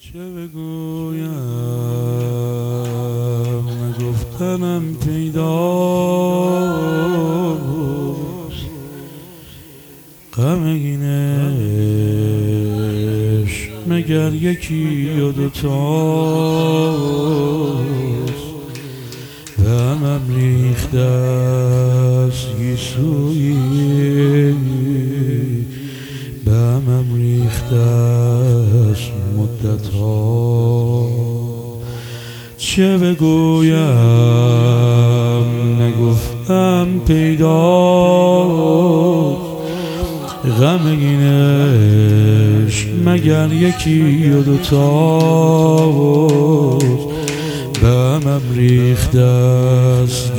چه بگویم نگفتنم پیداست، غم اینش مگر یکی و دوتاست. غمم ریخته است گیسویی، غمم ریخته است مدت‌ها. چه بگویم نگفتم پیداست، غم اینش مگر یکی و دوتاست. غمم ریخته است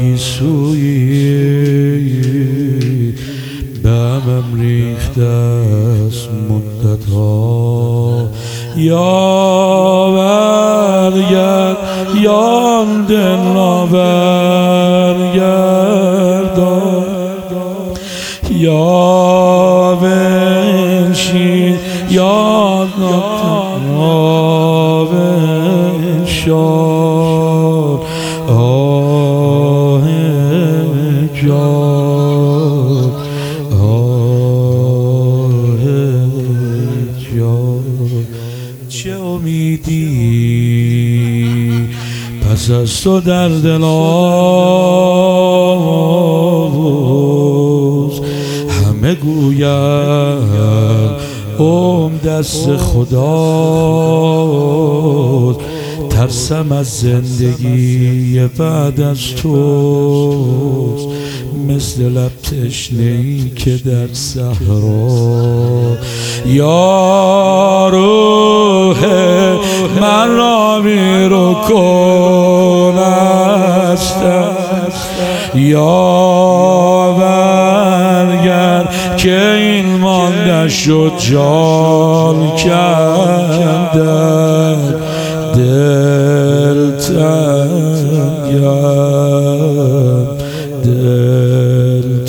گیسویی، غمم ریخته است مدت‌ها. یا برگرد یا دل را برگردان، یا بنشین یا بنشان آه جان، آه جان. چه امیدی پس از تو در دل آوز، همه گوید دست خداست. ترسم از زندگی بعد از توست، مثل لب تشنه‌ای که در صحرا. یا روح من را بیرون کن از دست، یا برگرد که این مانده شد جان کندن دل تنگم، دل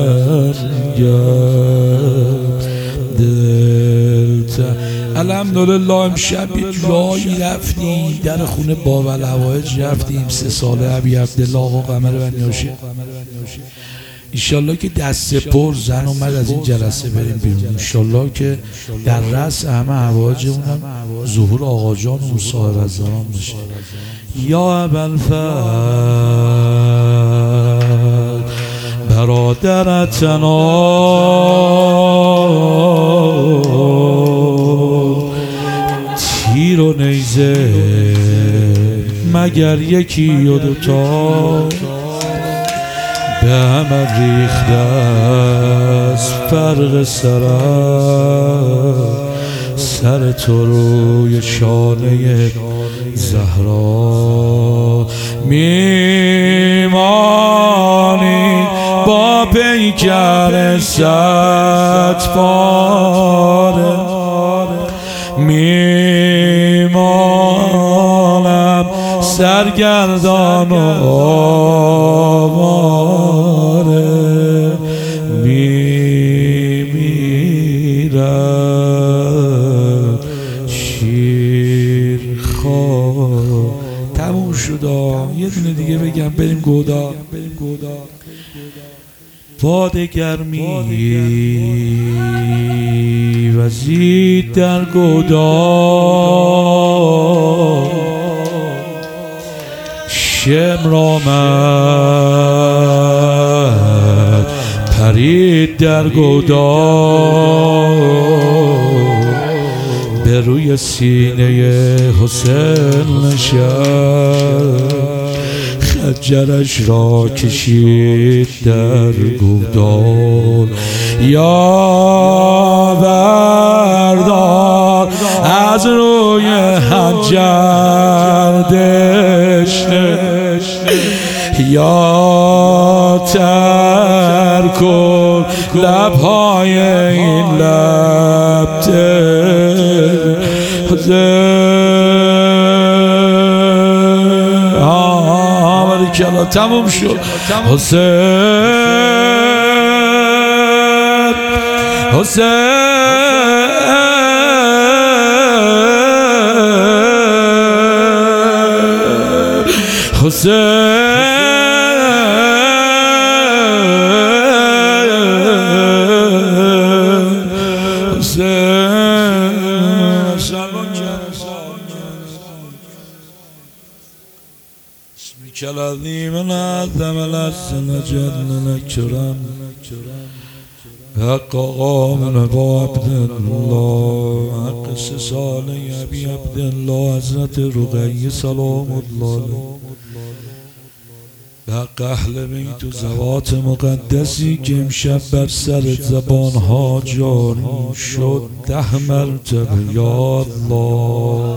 تنگم، دل تنگم. الحمدلله امشب یه جایی رفتیم، در خونه بابل هوایج رفتیم، 3 ساله ابی عبدالله آقا قمر بنیاشی. ایشالله که دست پر زن اومد از این جلسه بریم بیرون. ایشالله که در رأس همه هوایجمون هم ظهور آقا جان و صاحب الزمان بشه. یا ابوالفضل برادرت تیر و نیزه مگر یکی و دوتا، به همه ریخته است فرق سر تو روی شانه زهرا. میمانی با پیکر 100 پاره، میمانم سرگردان و آواره، میمیرم شیرخوار. تموم شد. یه دونه دیگه بگم بریم گودا. باد گرمی وزید در گودا، شمرآمد پرید در گودا، به روی سینه حسین نشست، خنجرش را کشید در گودال. یا بردار از روی خنجر دشنه، یا تر کن لبهای این لب کلا. تموم شد. حسین اسمك العظيم العظم العظم جل الكرم حق قام با عبدالله حق سال ابی عبدالله حضرت رقیه سلام الله حق اهل بیت و زوات مقدسی که امشب بر سر زبانها جاری شد 10 مرتبه یا الله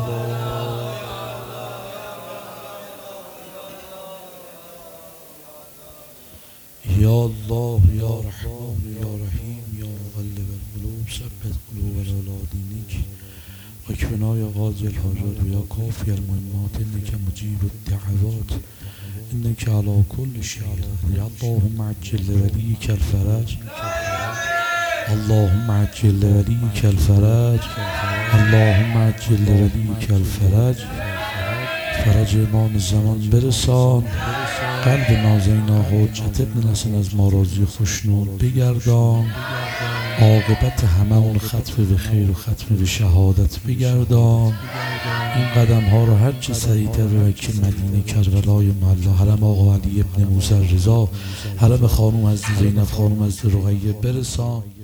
یا الله یا رحمان یا رحیم یا مقلب القلوب ثبت قلوبنا على دینک واکفنا یا قاضی الحاجات و یا کافی المهمات انک مجیب الدعوات انک علی کل شیء قدیر اللهم عجل لولیک الفرج اللهم عجل لولیک الفرج اللهم عجل لولیک الفرج فرج امام زمان برسان قلب نازینا حجت ابن حسن از ماراضی خوشنود بگردان عاقبت همه اون ختم به خیر و ختم به شهادت بگردان این قدم ها رو هرچی سریعتر به وکیل مدینه کربلای معلا حرم آقا علی ابن موسی رضا حرم خانم از زینب خانم از رقیه برسان